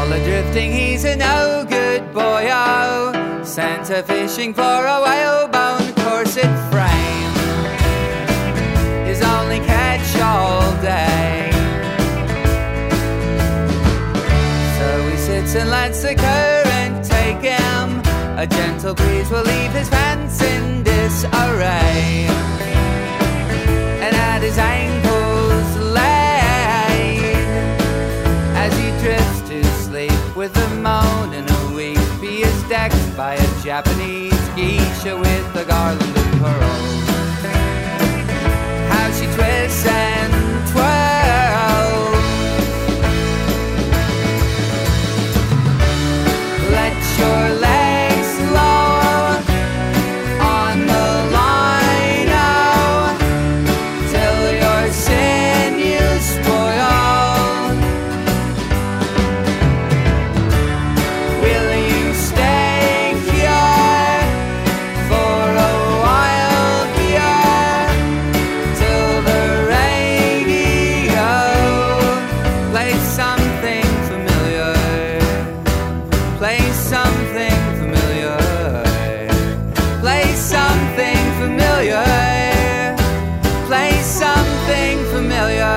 drifting, he's a no good boy, oh. Sent her fishing for a whalebone corset frame, his only catch all day. So he sits and lets the current take him. A gentle breeze will leave his pants in disarray, and at his ankles laid, as he drifts to sleep with a moan and a weep. He is decked by a Japanese geisha with a garland of pearls. How she twists and twirls. Let your legs lower on the line, oh, till your sinews spoil. Will you stay here for a while here, till the radio plays something familiar, plays something familiar, plays something familiar, plays something familiar.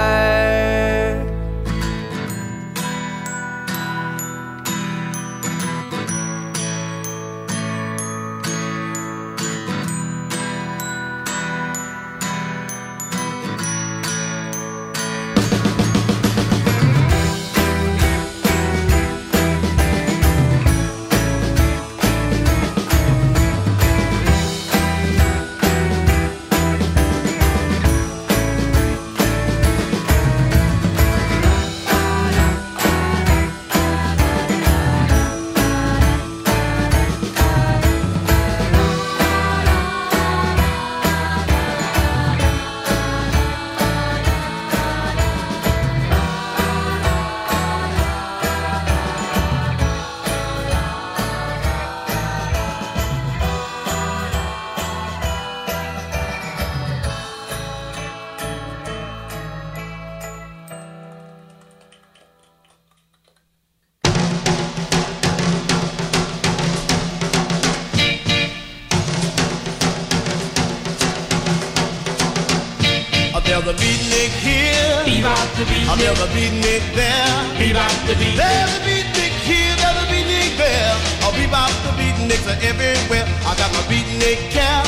There's a beatnik here, there's a beatnik there. There's a beatnik here, there's a beatnik there. Bebop the beatniks are everywhere. I got my beatnik cap,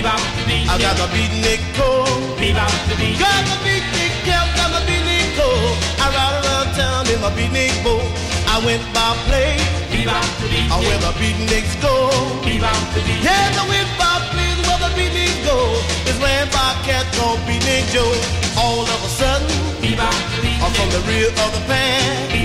I got my beatnik coat, got my beatnik cap, got my beatnik coat. I ride around town in my beatnik boat. I went by place, where the beatniks go. Yes, I went by place where the beatniks go. It's ran by a cat called Beatnik Joe. All of a sudden, I'm from the rear of the pan.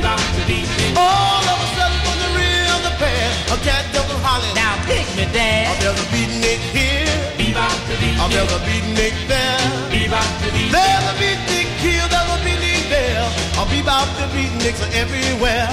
All of a sudden, from the rear of the pan, a cat double hollering. Now pick me, Dad. There's a beatnik here, there's a beatnik there. There's a beatnik here, there's a beatnik there. Bebop the beatniks are everywhere.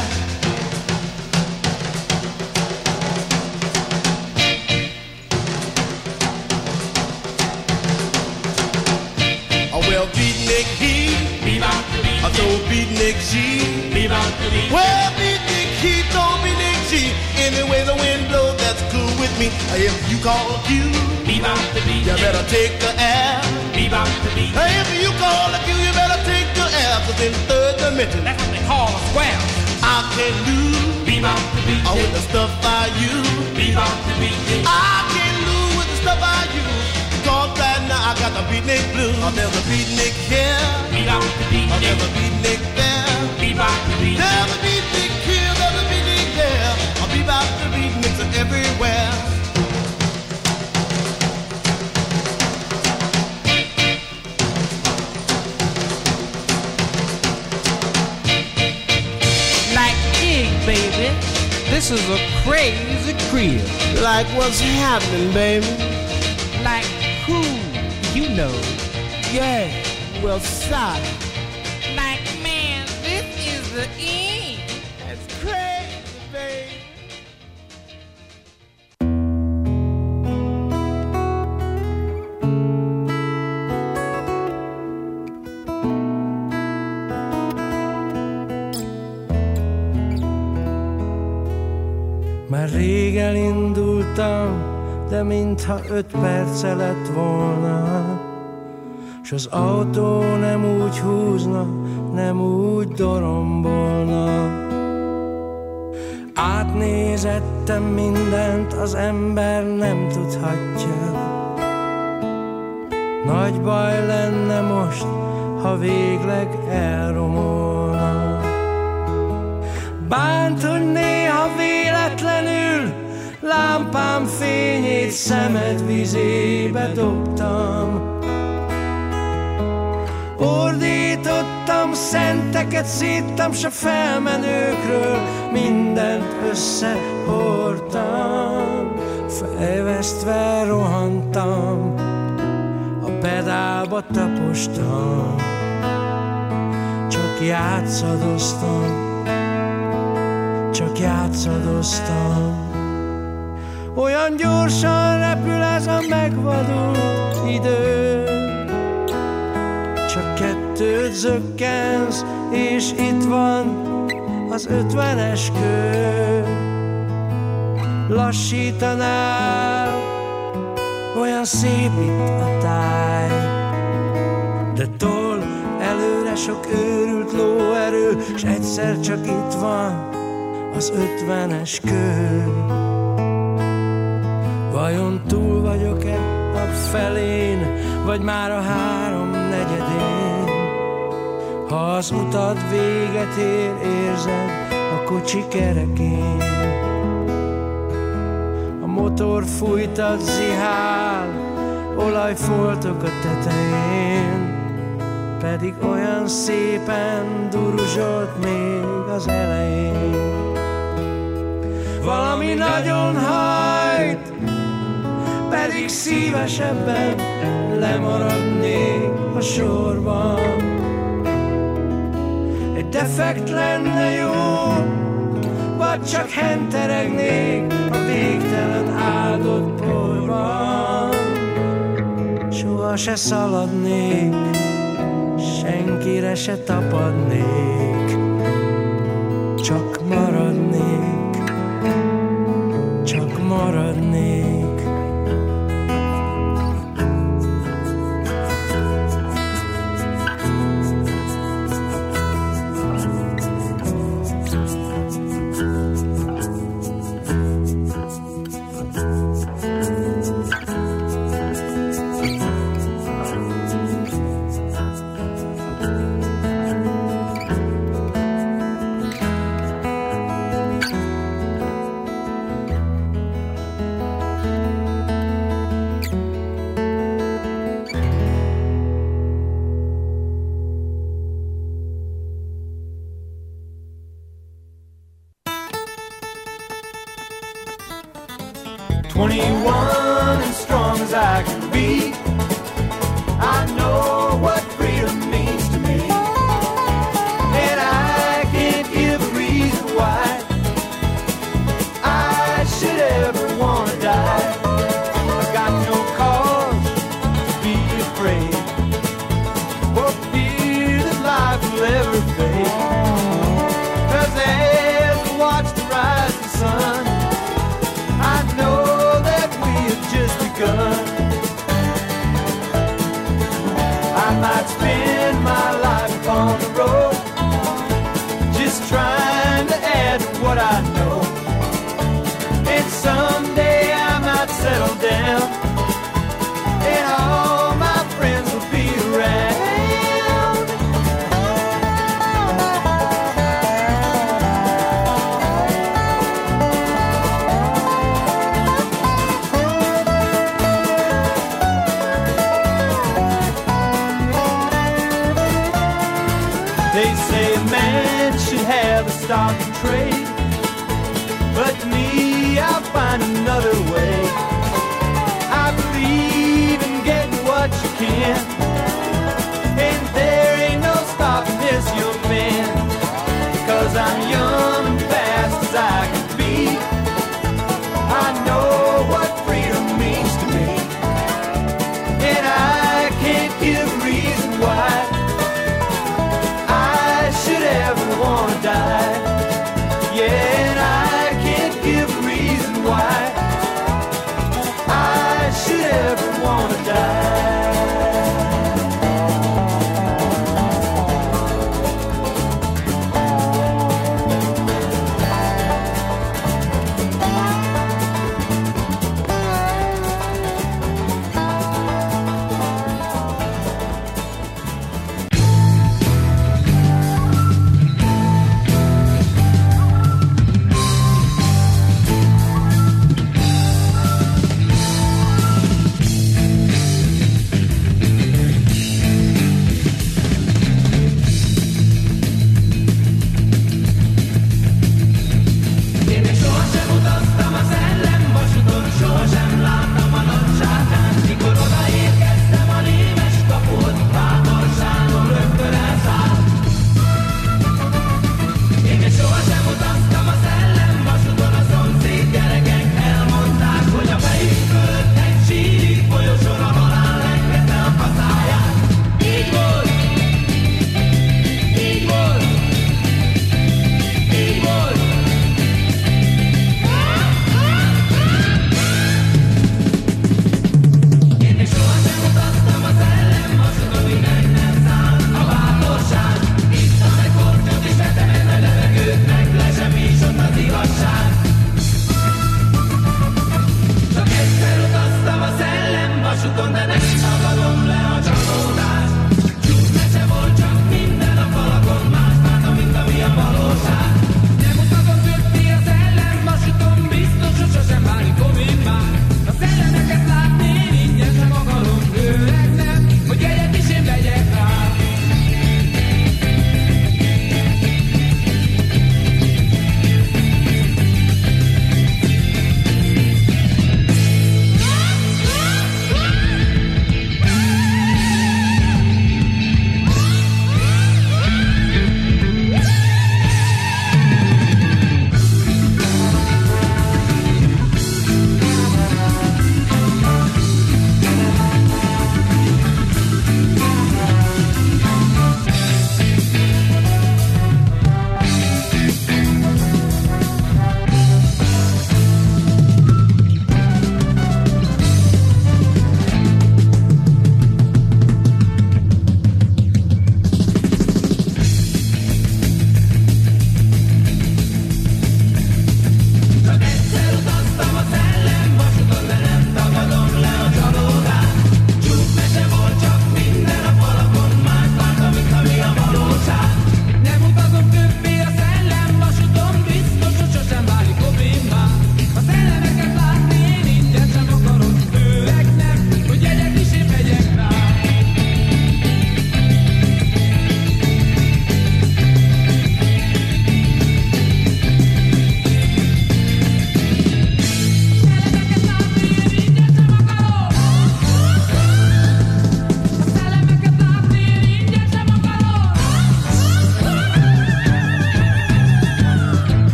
Well, beatnik he, I told beatnik she. Well, beatnik he told beatnik she. Anyway, the wind blows, that's cool with me. If you call a Q, you better take the air. If you call a Q, you better take the air. 'Cause in third dimension, That's what they call a square. I can lose with the stuff I use. I can lose with the stuff I use. Cause right now I got the beatnik blues. There's a beatnik here, there's a beatnik there. There's a beatnik here, there's a beatnik there. Bebop the beatniks are everywhere. Like egg, baby. This is a crazy crib. Like what's happening, baby? Like who? You know. Yeah, well, sorry. Like, man, this is the end. That's crazy, baby. Már rég elindultam, de mintha 5 perce lett volna, s az autó nem úgy húzna, nem úgy dorombolna. Átnézettem mindent, az ember nem tudhatja. Nagy baj lenne most, ha végleg elromolna. Bánt, hogy néha véletlenül lámpám fényét szemed vizébe dobtam. Ordítottam, szenteket szíttam, s a felmenőkről mindent összehordtam. Fejvesztve rohantam, a pedálba tapostam, csak játszadoztam, csak játszadoztam. Olyan gyorsan repül ez a megvadult idő, csak 2 zökkensz, és itt van az 50-es kő. Lassítanál, olyan szép itt a táj, de tol előre sok őrült lóerő, s egyszer csak itt van az 50-es kő. Vajon túl vagyok-e a felén, vagy már a 3/4-én? Ha az utad véget ér, érzed a kocsi kerekén. A motor fújtat zihál, olajfoltok a tetején, pedig olyan szépen duruzsolt még az elején. Valami nagyon hajt, pedig szívesebben lemaradnék a sorban. Egy defekt lenne jó, vagy csak henteregnék a végtelen áldott porban. Soha se szaladnék, senkire se tapadnék, csak maradnék, csak maradnék. Die. Yeah, and I can't give a reason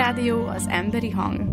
Klubrádió, az emberi hang.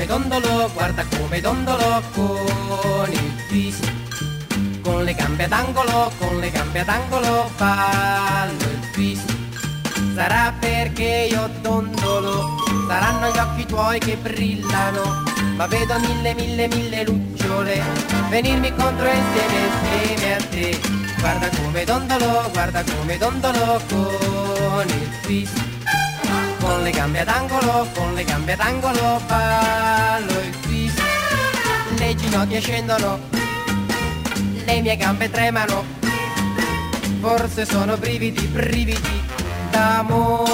dondolo, guarda come dondolo con il twist. Con le gambe ad angolo, con le gambe ad angolo fallo il twist. Sarà perché io dondolo, saranno gli occhi tuoi che brillano, ma vedo mille lucciole venirmi contro insieme a te. Guarda come dondolo con il twist. Con le gambe ad angolo, ballo il twist. Le ginocchia scendono, le mie gambe tremano, forse sono brividi d'amore.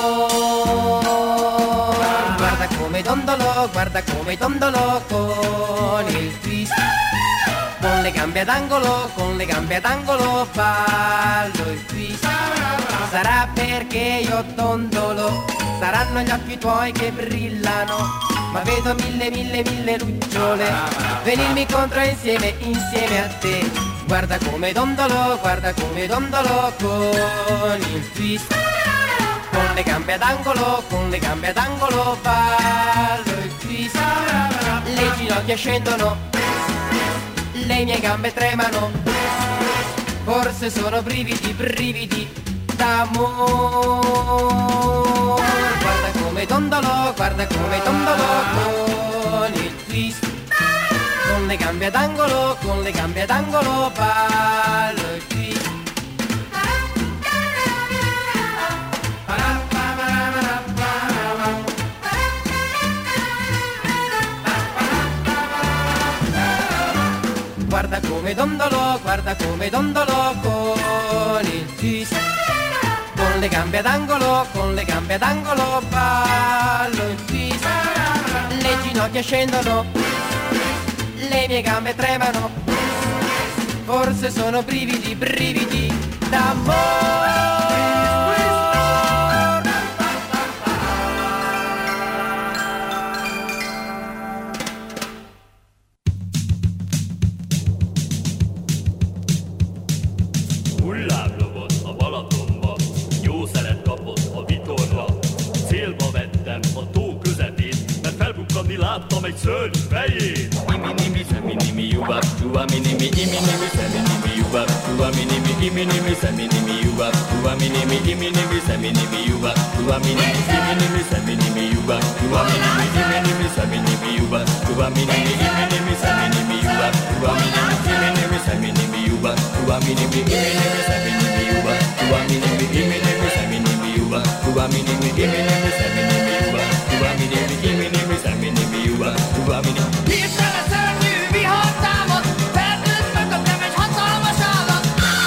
Guarda come dondolo con il twist. Con le gambe ad angolo, ballo il twist. Sarà perché io dondolo, saranno gli occhi tuoi che brillano, ma vedo mille lucciole venirmi contro insieme a te. Guarda come dondolo con il twist. Con le gambe ad angolo, ballo il twist. Le ginocchia scendono, le mie gambe tremano, forse sono brividi d'amore. Guarda come dondolo con il twist. Con le gambe ad angolo, ballo il twist. Guarda come dondolo con il twist. Con le gambe ad angolo, ballo il twist. Le ginocchia scendono, le mie gambe tremano, forse sono brividi d'amore. Láttam egy szörny fejét. Iminimi, szeminimi, jubab, juaminimi, iminimi, szeminimi, jubab, juaminimi, iminimi, szeminimi, jubab, juaminimi, iminimi, szeminimi, jubab, juaminimi, iminimi, szeminimi, jubab, juaminimi, iminimi, szeminimi, jubab, juaminimi, iminimi, szeminimi, jubab, juaminimi, iminimi, szeminimi, jubab, juaminimi, iminimi, szeminimi, jubab, juaminimi, iminimi, szeminimi, jubab, juaminimi, iminimi, szeminimi, jubab, juaminimi, iminimi, szeminimi, jubab, juaminimi. Hirtelen szörnyű vihar támad, felnőtt mögöttem egy hatalmas állat.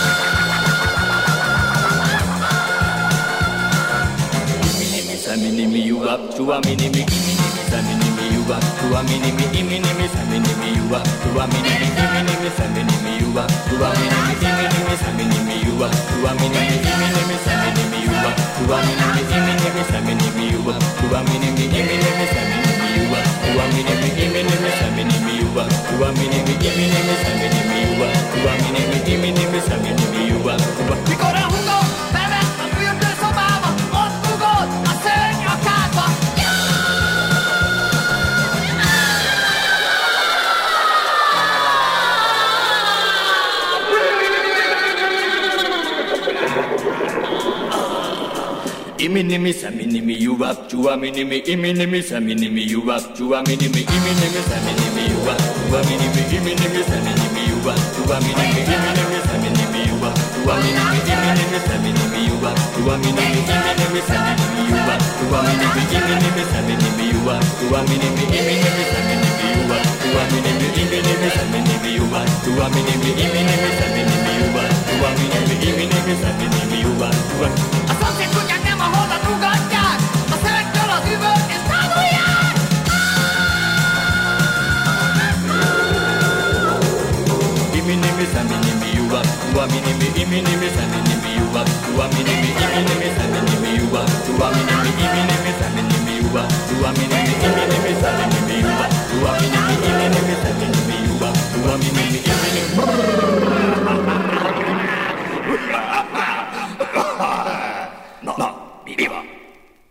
Iminimi, szeminimi, jubab, juaminimi, iminimi, szeminimi, jubab, juaminimi, iminimi, szeminimi, jubab, juaminimi, iminimi, szeminimi, jubab, juaminimi, iminimi, szeminimi, jubab, juaminimi, iminimi, szeminimi, jubab, juaminimi, iminimi, szeminimi, jubab, juaminimi, iminimi, szeminimi, jubab, juaminimi, iminimi, szeminimi, jubab, juaminimi, iminimi, szeminimi, jubab, juaminimi, iminimi, szeminimi, jubab. Mikor a húgom bement a fürdőszobába, ott ugott a szörny a kádba. Iminimi, szeminimi, jubab, juaminimi, iminimi, szeminimi, jubab, juaminimi, iminimi, szeminimi, jubab, juaminimi, iminimi, szeminimi, jubab, juaminimi, iminimi, szeminimi, jubab, juaminimi, iminimi, szeminimi, jubab, juaminimi, iminimi, szeminimi, jubab, juaminimi, iminimi, szeminimi, jubab, juaminimi, iminimi, szeminimi, jubab, juaminimi, iminimi, szeminimi, jubab, juaminimi, iminimi, szeminimi, jubab, juaminimi, iminimi, szeminimi, jubab. A szomszéd kutyák nem a holdat ugatják, a szörnytől az üvölt és tanulják. Iminimi, szeminimi, jubab, juaminimi, iminimi, szeminimi, jubab, juaminimi, iminimi, szeminimi, jubab, juaminimi, iminimi, szeminimi, jubab, juaminimi, iminimi, szeminimi, jubab, juaminimi, iminimi, szeminimi, jubab, juaminimi, iminimi. Na, mi van?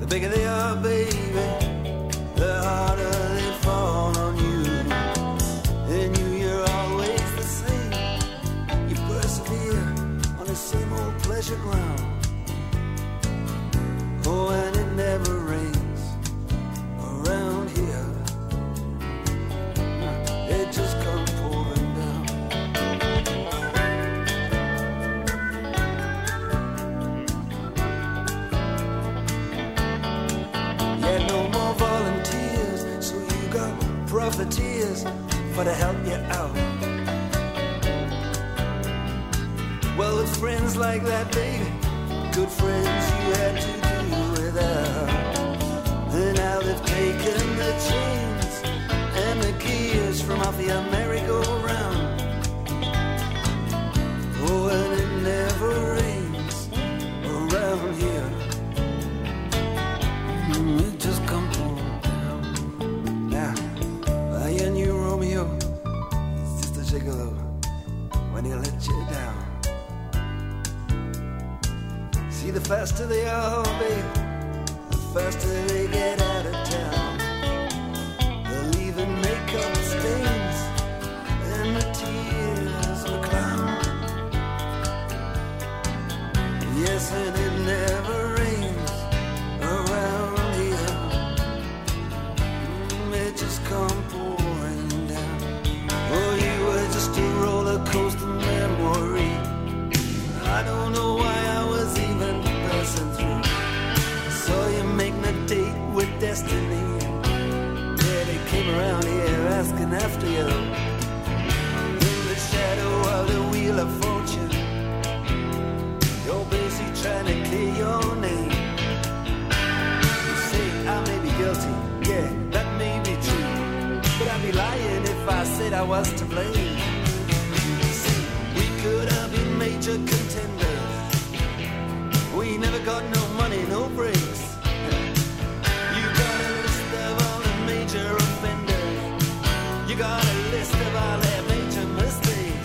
bigger they are, baby, the harder they fall on you. And you're always the same. You persevere on the same old pleasure ground. Oh, and it never rains around here. It just comes pouring down. Yeah, no more volunteers, so you got profiteers for to help you out. Well, with friends like that, baby, good friends you had to do without. And now they've taken the chains and the gears from off your merry-go-round. Oh, and it never rains around here. It just comes pouring down. Now, your new Romeo is just a gigolo when he let you down. See, the faster they are, baby, the faster they get out of town. They'll even make up stains and the tears of a clown. Yes, and it never rains around here. It just come pouring down. Oh, you were just a roller coaster memory. I don't know why I was even passing through. Saw you making a date with destiny. Yeah, they came around here asking after you. In the shadow of the wheel of fortune, you're busy trying to clear your name. You say I may be guilty, yeah, that may be true, but I'd be lying if I said I was to blame. See, we could have been major contenders. We never got no money, no breaks. You got a list of all the major offenders. You got a list of all their major mistakes.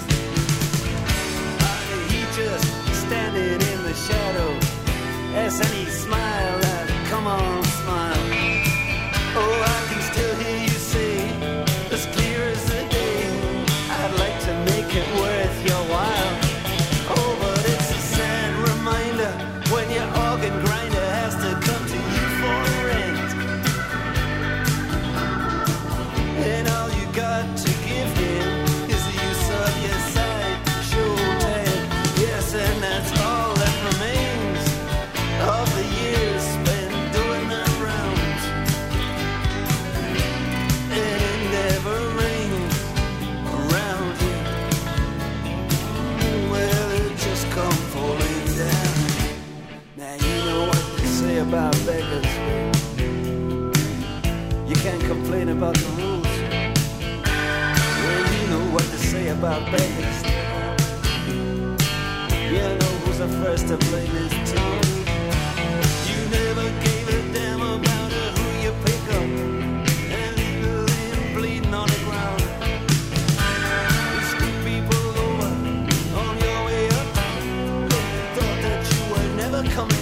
He just standing in the shadow. Yes, and he smiled at, come on, smile. Oh, I can still hear you say, as clear as the day, I'd like to make it worth your while. Oh, but it's a sad reminder when your organ grinder has to come to you for rent. And all you got to give him is the use of your side shoulder. Yes, and that's all that remains of the years spent doing the rounds. And it never rains around here. Well, it just come falling down. Now you know what they say about beggars. You can't complain about the rules. Well, you know what they say about beggars. You know who's the first to blame his tongue. You never gave a damn about who you pick up and leave him bleeding on the ground. You screw people over on your way up. Thought that you were never coming